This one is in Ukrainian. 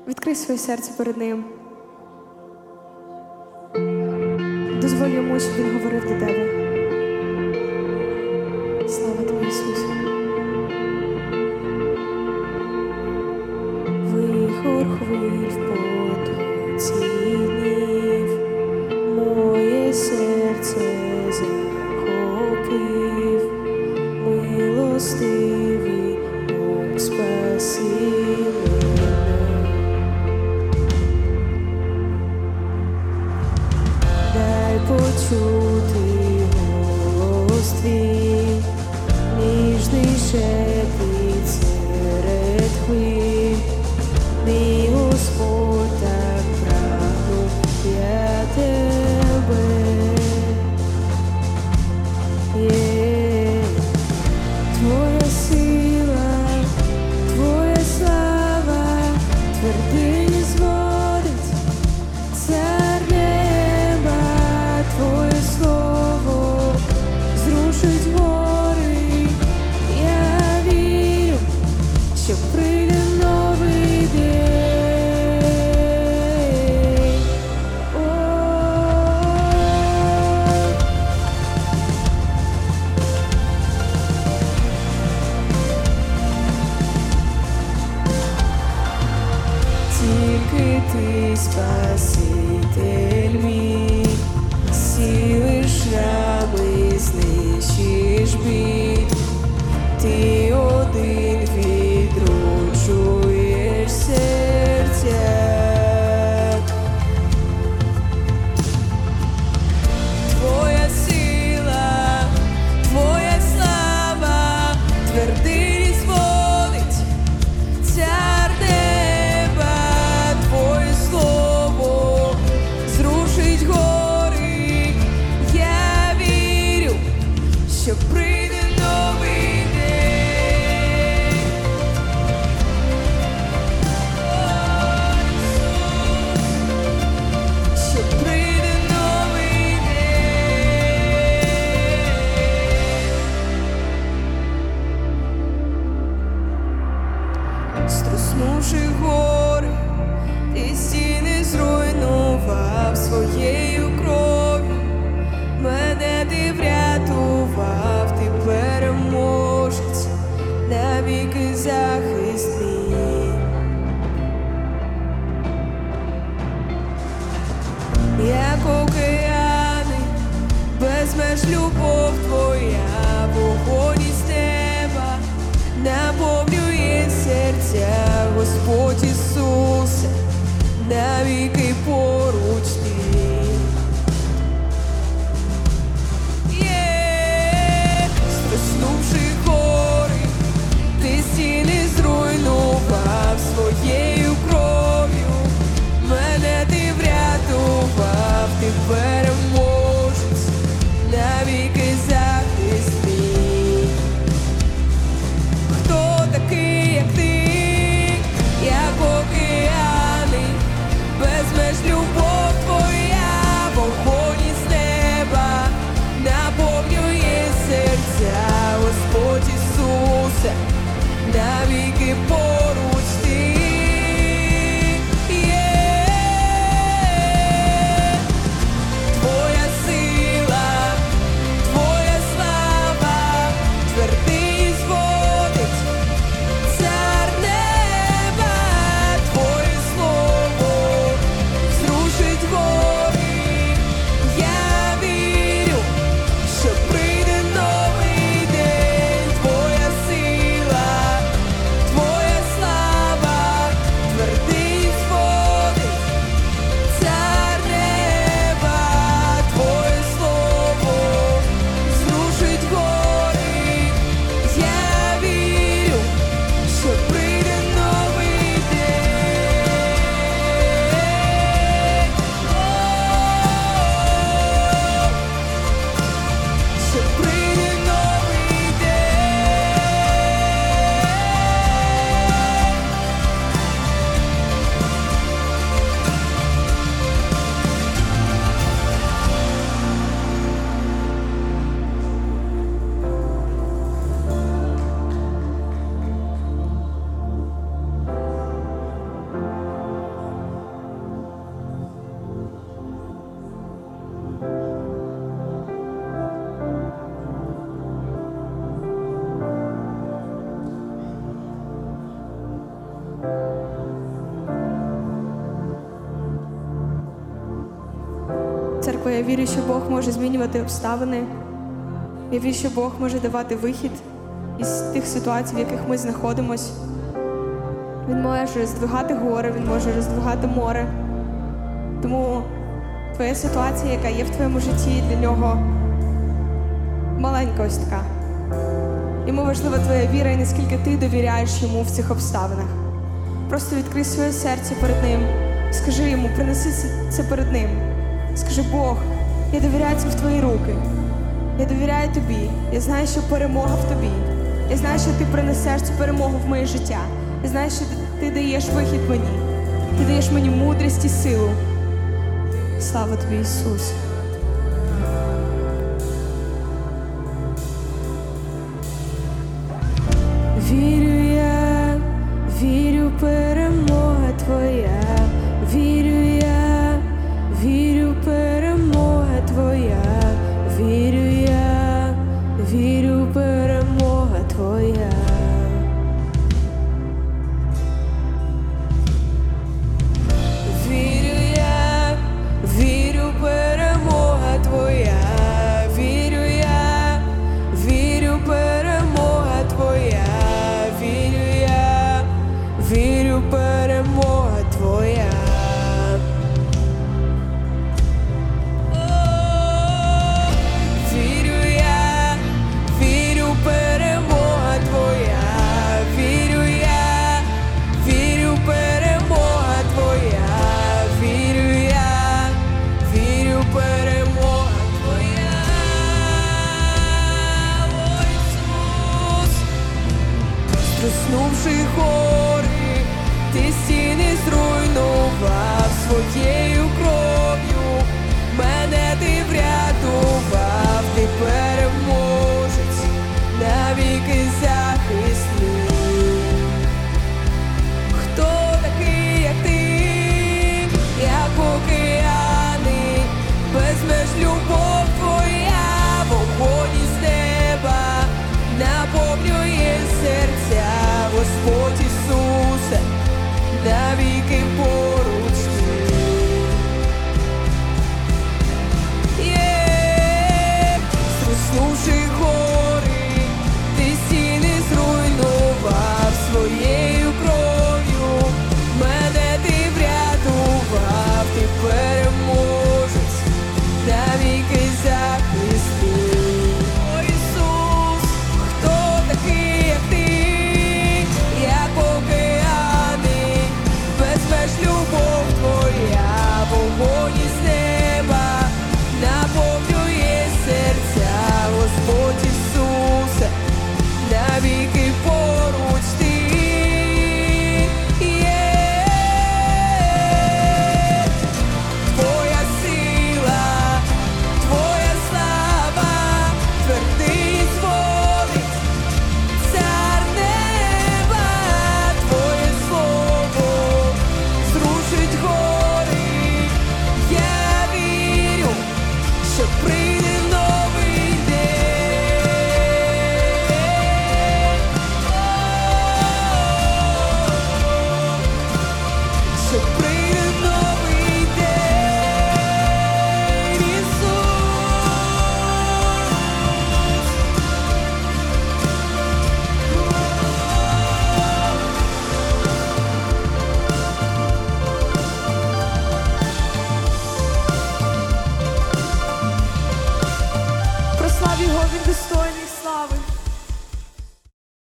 Відкрий своє серце перед Ним. Дозволь Йому, щоб Він говорив до тебе. Слава Тобі, Ісус. Вихор хвиль в потоці днів, моє серце захопив, милостивий Бог спаси мене. Дай почути голос Твій, ніжний шепіт серед хвиль. Мій Господь, так прагну я Тебе. Твоя сила, Твоя слава твердині зводить, цар неба, Твоє слово зрушить гори. Я вірю, що прийде новий день. Тільки Ти, Спаситель мій, зцілиш рани, знищиш біль. Ти один відроджуєш серця. Твоя сила, Твоя слава твердині зводить, цар неба, Твоє слово зрушить гори. Я вірю, що прийде новий день. Що прийде новий день. Струснувши гори, Ти стіни зруйнував своєю кров'ю. Мене Ти врятував, Ти переможець, навіки захист мій. Як океани, безмеж любов Твоя, вогонь із неба наповнює серця. Господь Ісусе, навіки поруч Ти. Струснувши гори, Ти стіни зруйнував своєю кров'ю. Мене Ти врятував, Ти переможець, навіки захист мій. Хто такий, як Ти, як океани, безмеж любов Бо я вірю, що Бог може змінювати обставини. Я вірю, що Бог може давати вихід із тих ситуацій, в яких ми знаходимося. Він може роздвигати гори, Він може роздвигати море. Тому твоя ситуація, яка є в твоєму житті, для нього маленька ось така. Йому важлива твоя віра і наскільки ти довіряєш йому в цих обставинах. Просто відкрий своє серце перед ним. Скажи йому, принеси це перед ним. Скажи: Бог, я довіряю це в твої руки. Я довіряю тобі. Я знаю, що перемога в тобі. Я знаю, що ти принесеш цю перемогу в моє життя. Я знаю, що ти даєш вихід мені. Ти даєш мені мудрість і силу. Слава тобі, Ісус. Вірю я, вірю, перемога твоя. Вірю я, вірю, перемога твоя. Вірю я, вірю, перемога твоя. Вірю я, вірю, перемога твоя. Вірю я, вірю, перемога твоя. Вірю я, вірю, перемога твоя. Струснувши гори, ти стіни зруйнував своєю кров'ю.